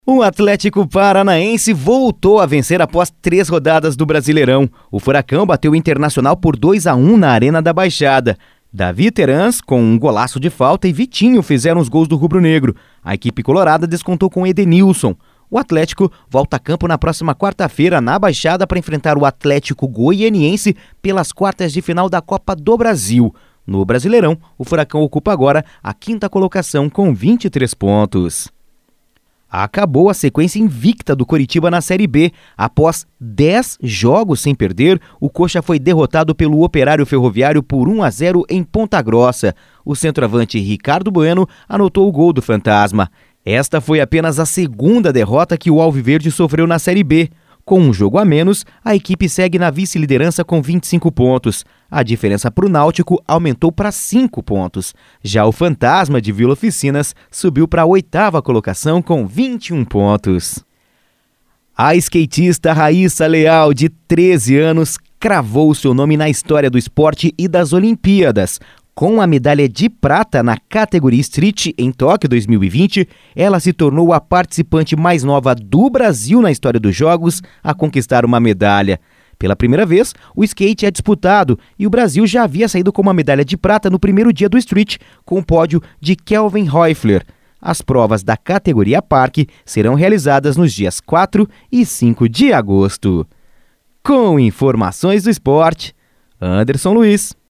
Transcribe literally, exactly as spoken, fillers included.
O Atlético Paranaense voltou a vencer após três rodadas do Brasileirão. O Furacão bateu o Internacional por dois a um na Arena da Baixada. Davi Terans, com um golaço de falta, e Vitinho fizeram os gols do rubro-negro. A equipe colorada descontou com Edenilson. O Atlético volta a campo na próxima quarta-feira na Baixada para enfrentar o Atlético Goianiense pelas quartas de final da Copa do Brasil. No Brasileirão, o Furacão ocupa agora a quinta colocação com vinte e três pontos. Acabou a sequência invicta do Coritiba na Série B. Após dez jogos sem perder, o Coxa foi derrotado pelo Operário Ferroviário por um a zero em Ponta Grossa. O centroavante Ricardo Bueno anotou o gol do Fantasma. Esta foi apenas a segunda derrota que o Alviverde sofreu na Série B. Com um jogo a menos, a equipe segue na vice-liderança com vinte e cinco pontos. A diferença para o Náutico aumentou para cinco pontos. Já o Fantasma de Vila Oficinas subiu para a oitava colocação com vinte e um pontos. A skatista Raíssa Leal, de treze anos, cravou seu nome na história do esporte e das Olimpíadas. Com a medalha de prata na categoria Street em Tóquio dois mil e vinte, ela se tornou a participante mais nova do Brasil na história dos Jogos a conquistar uma medalha. Pela primeira vez, o skate é disputado e o Brasil já havia saído com uma medalha de prata no primeiro dia do Street, com o pódio de Kelvin Hoefler. As provas da categoria Parque serão realizadas nos dias quatro e cinco de agosto. Com informações do esporte, Anderson Luiz.